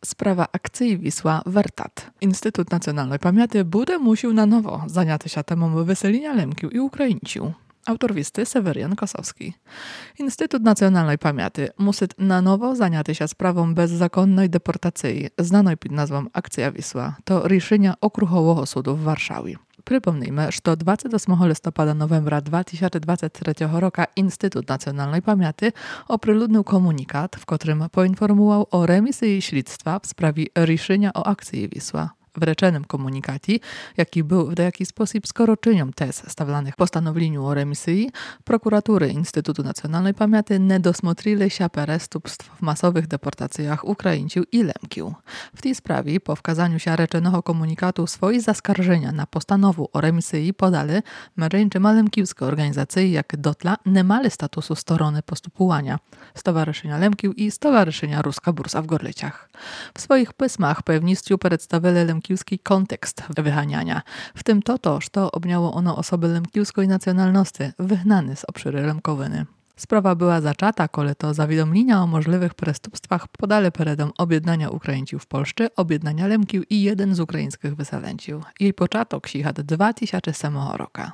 Sprawa akcji Wisła Wertat. Instytut Nacjonalnej Pamięci bude musiał na nowo zajняти się temą wyselenia Lemkiów i Ukraińców. Autor listy Sewerian Kosowski. Instytut Nacjonalnej Pamięci musi na nowo zajняти się sprawą bezzakonnej deportacji, znanej pod nazwą Akcja Wisła. To решення Okruchowego Sudu w Warszawie. Przypomnijmy, że 28 listopada novembra 2023 roku Instytut Nacjonalnej Pamięci opriludnił komunikat, w którym poinformował o remisji śledztwa w sprawie решenia o akcji Wisła. W rečenym komunikacie, jaki był w jakiś sposób skoroczeniom tez stawlanych postanowieniu o remisji, prokuratury Instytutu Nacjonalnej Pamięci nie dosmotrili się przestępstw w masowych deportacjach Ukraińców i Lemkiów. W tej sprawie, po wkazaniu się reczonego komunikatu swoje zaskarżenia na postanowu o remisji podali mężczyźni lemkiewskie organizacje, jak dotla nie mali statusu strony postupowania Stowarzyszenia Lemkiów i Stowarzyszenia Ruska Bursa w Gorlicach. W swoich pismach pewnictwu przedstawili lemkiewski kontekst wyhaniania, w tym to, że obniało ono osoby lemkiewskiej nacjonalności wygnane z obszyry Lemkowiny. Sprawa była zaczata, kole to zawiadomienia o możliwych przestępstwach podali peredom objednania Ukraińców w Polsce, objednania Lemkiów i jeden z ukraińskich wyselęciów. Jej początek sięga 2007 roku.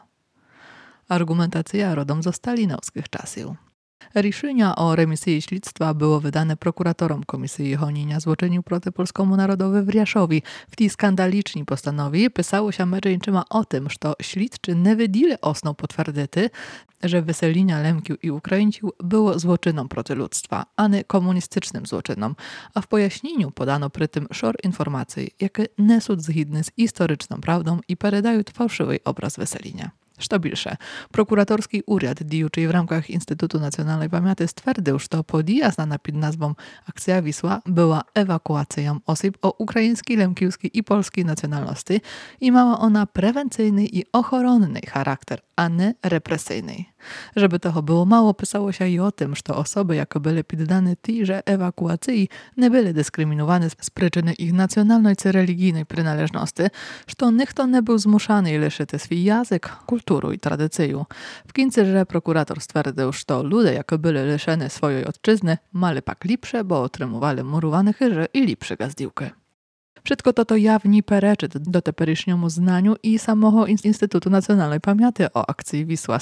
Argumentacja rodom ze stalinowskich czasów. Решення o remisji śledztwa było wydane prokuratorom Komisji Honienia Złoczyniów przeciw polskiemu narodowi w Riaszowi. W tej skandalicznej postanowie pisało się mężczyznom o tym, że śledczy nie wydali osną potwierdzity, że wyselenia Lemkiów i Ukraińców było złoczynem przeciw ludztwa, a nie komunistycznym złoczynem, a w pojaśnieniu podano przy tym szor informacji, jakie nie są zgodne z historyczną prawdą i peredają fałszywy obraz wyselenia. Co więcej, prokuratorski urząd działający w ramach Instytutu Nacjonalnej Pamięci stwierdził, że podjazd znana pod nazwą Akcja Wisła była ewakuacją osób o ukraińskiej, lemkiewskiej i polskiej nacjonalności i miała ona prewencyjny i ochronny charakter, a nie represyjny. Żeby toho było mało, pisało się i o tym, że osoby, jako były poddane tejże ewakuacji, nie były dyskryminowane z przyczyny ich nacjonalnej czy religijnej przynależności, że nikt nie był zmuszany liczyć swój język, kulturę i tradycję. W końcu, że prokurator stwierdził, że ludzie, jako byli liczeni swojej ojczyzny, mali pak lepsze, bo otrzymywali murowane chyże i lepsze gazdiłki. Wszystko to jawnie pereczy do teperyśniemu znaniu i samego Instytutu Nacjonalnej Pamięci o akcji Wisła z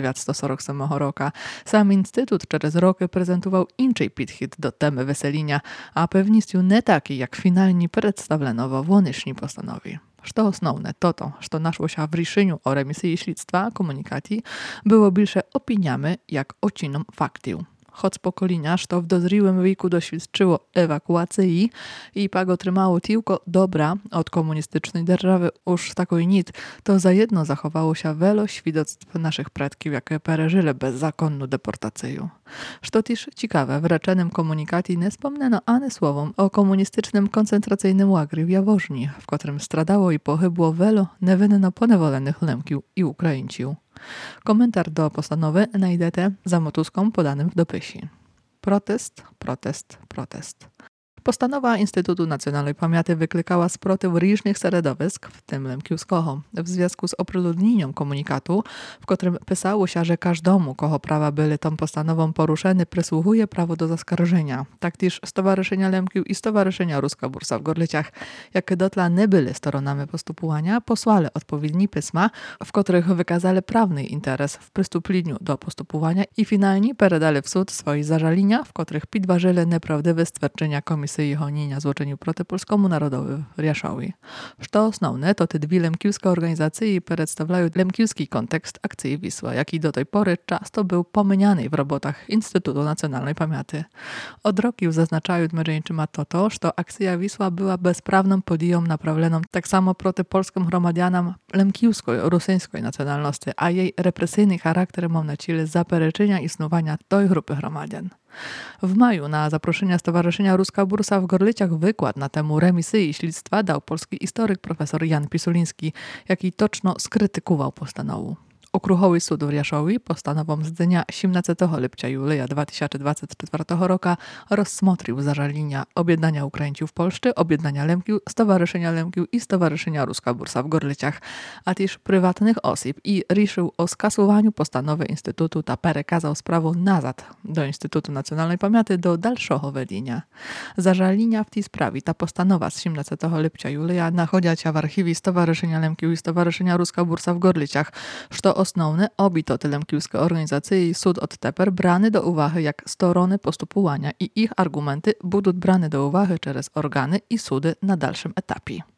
1947 roku. Sam Instytut przez roky prezentował inny podchód do temy wyselenia, a pewnictwu nie taki, jak finalnie przedstawiono w łonycznej postanowie. Što osnovne, što naszło się w решeniu o remisji śledztwa komunikacji, było bliższe opiniami jak ocinom faktów. Choć pokolenia, że w dozriłym wieku doświadczyło ewakuacji i pak otrzymało tylko dobra od komunistycznej держawy już takiej nic, to zajedno zachowało się wiele świadectw naszych przodków, jakie przeżyli bezzakonną deportację. Co też ciekawe, w reczonym komunikacie nie wspomniano ani słowom o komunistycznym koncentracyjnym łagrze w Jaworzni, w którym stradało i pochybło wielu niewinno poniewolenych Lemkiów i Ukraińców. Komentarz do postanowy znajdziecie za motuską podanym w dopisie. Protest, protest, protest. Postanowa Instytutu Nacjonalnej Pamięci wyklikała sprzeciw różnych środowisk, w tym lemkiewskiego, w związku z opriludnieniem komunikatu, w którym pisało się, że każdemu, kogo prawa były tą postanową poruszone, przysługuje prawo do zaskarżenia. Tak też Stowarzyszenia Lemkiów i Stowarzyszenia Ruska Bursa w Gorlicach, jakie dotla nie były stronami postupowania, posłali odpowiednie pisma, w których wykazali prawny interes w przystąpieniu do postupowania i finalnie peredali w sąd swoje zażalenia, w których podważyli nieprawdziwe stwierdzenia Komisji Honienia Złoczyniów przeciw polskiemu narodowi w Riaszowi. Co osnovne, to te dwie lemkiewskie organizacje przedstawiają lemkiewski kontekst akcji Wisła, jaki do tej pory często był pominiany w robotach Instytutu Nacjonalnej Pamięci. Od roków zaznaczają mężczyźni to, że akcja Wisła była bezprawną podjęcią naprawioną tak samo przeciw polskim gromadianom lemkiewskiej, rosyjskiej nacjonalności, a jej represyjny charakter ma na celu zapereczenia istnienia tej grupy gromadian. W maju na zaproszenie Stowarzyszenia Ruska Bursa w Gorlicach wykład na temu remisji śledztwa dał polski historyk profesor Jan Pisuliński, jaki toczno skrytykował postanowę. Округовий суд в Ряшові постановом з дня 17 липня юлія 2024 року розсмотрів зажаління об'єднання українців Польщі, об'єднання Лемків, Stowarzyszenia Лемків і Stowarzyszenia Ruska Bursa в Горличах, а тіж приватних осіб і рішив о скасуванню постанови інституту та переказав справу назад до Інституту національної пам'яті до dalszego ведення. Зажаління в тій справі та постанова з 17 липня юлія знаходяться в архіві Stowarzyszenia Лемків і Stowarzyszenia Ruska Bursa в Горличах, що основне обітоти лемківської організації суд odteper brany do uwagi jak strony postępowania i ich argumenty będą brane do uwagi przez organy i sudy na dalszym etapie.